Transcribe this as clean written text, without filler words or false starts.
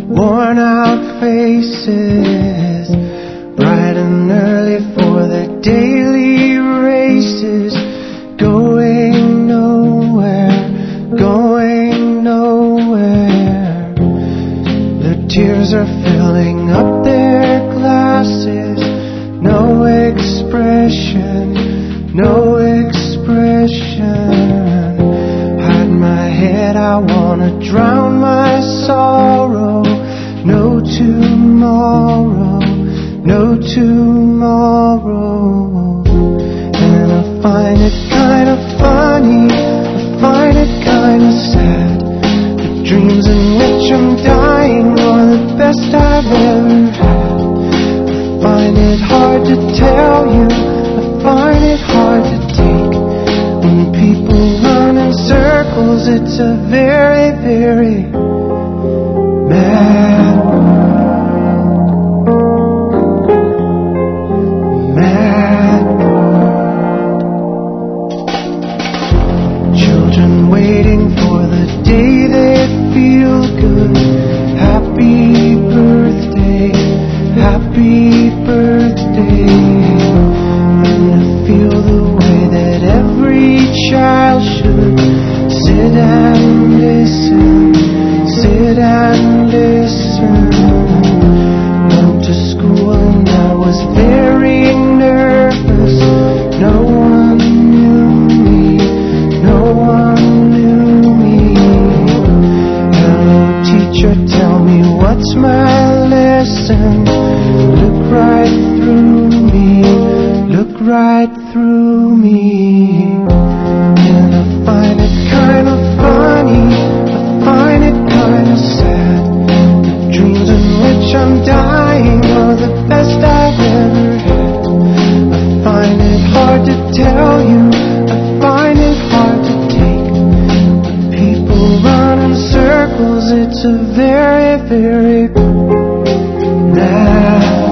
worn out faces, bright and early for the daily races, going nowhere, going nowhere. Their tears are filling up their glasses, no expression, no expression. Hide my head, I wanna drown my sorrow. No tomorrow, no tomorrow. And I find it kind of funny, I find it kind of sad. The dreams in which I'm dying are the best I've ever had. I find it hard to tell you, I find it hard to take. When people run in circles, it's a very, very mad world. Mad world. Children waiting for the day they feel good. Happy birthday, happy birthday. And I feel the way that every child should. Sit and listen, sit and listen. Went to school and I was very nervous. No one knew me, no one knew me. Hello teacher, tell me what's my lesson. Look right through me, look right through me. And I find it kind of funny, I find it kind of sad. The dreams in which I'm dying are the best I've ever had. I find it hard to tell you, I find it hard to take. When people run in circles, it's a very, very mad